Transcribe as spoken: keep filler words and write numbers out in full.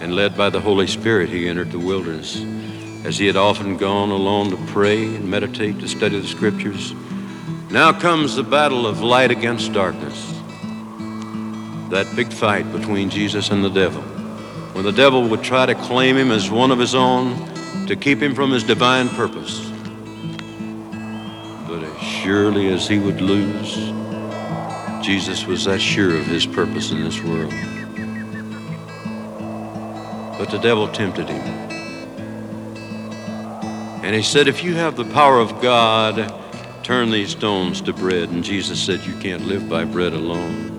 and led by the Holy Spirit, he entered the wilderness. As he had often gone alone to pray and meditate, to study the Scriptures, now comes the battle of light against darkness. That big fight between Jesus and the devil. When the devil would try to claim him as one of his own, to keep him from his divine purpose. But as surely as he would lose, Jesus was that sure of his purpose in this world. But the devil tempted him. And he said, if you have the power of God, turn these stones to bread. And Jesus said, you can't live by bread alone,